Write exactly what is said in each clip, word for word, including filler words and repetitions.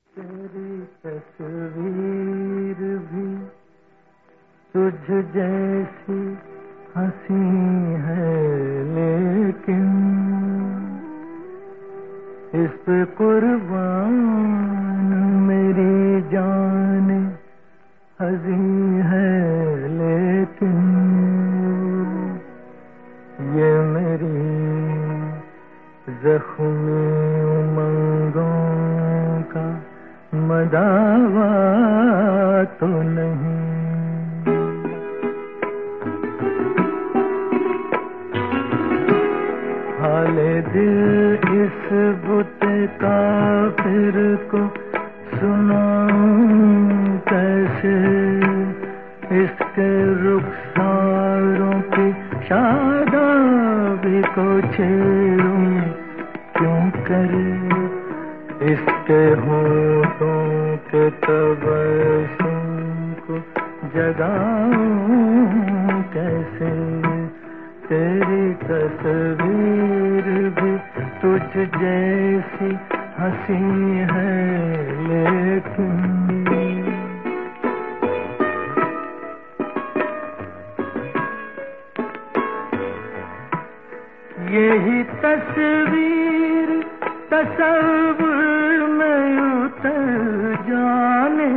तेरी तस्वीर भी तुझ जैसी हंसी है, लेकिन इस पे कुर्बान मेरी जान हज़ीं है, लेकिन ये मेरी ज़ख्मी उमंगों का मदावा तो नहीं। हाले दिल इस बुत काफिर को सुनाऊं कैसे, इसके रुखसारों की शादाबी को छेड़ूं क्यों करे, इसके होठों के तबस्सुम को जगाऊं कैसे। तेरी तस्वीर भी तुझ जैसी हंसी है, लेकिन यही तस्वीर तसव्वुर में उतर जाने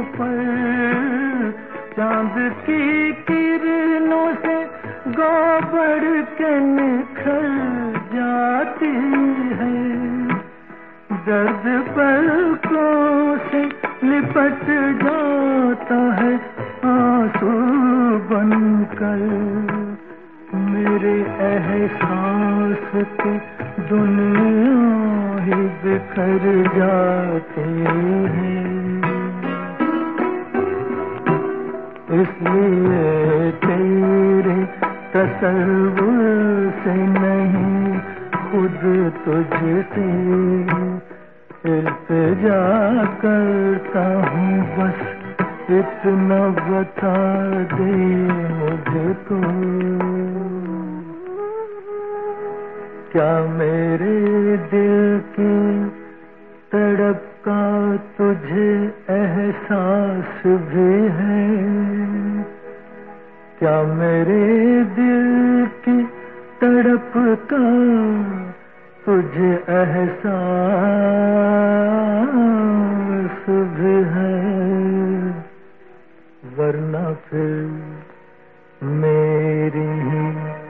पर चांद की किरणों से गोबर के निखर जाती है। दर्द पलकों से लिपट जाता है आंसू बनकर, मेरे एहसास की दुनिया ही बिखर जाती है। इसलिए तेरे तसव्वुर से नहीं, खुद तुझसे इल्तिजा करता हूँ, बस इतना बता दे मुझको। क्या मेरे दिल की तड़प का तुझे एहसास भी है? क्या मेरे दिल की तड़प का तुझे एहसास भी है? वरना फिर मेरी ही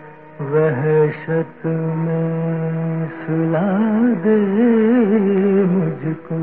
वहशत में सुला दे मुझको।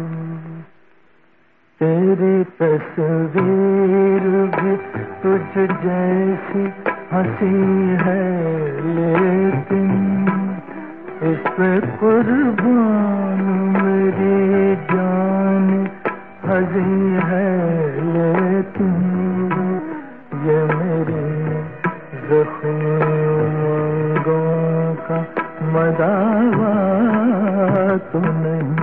तेरी तस्वीर भी तुझ जैसी हंसी है, लेकिन इस पे कुर्बान मेरी जान हज़ीं है, लेकिन ये मेरी ज़ख्मी उमंगों का मदावा तो नहीं।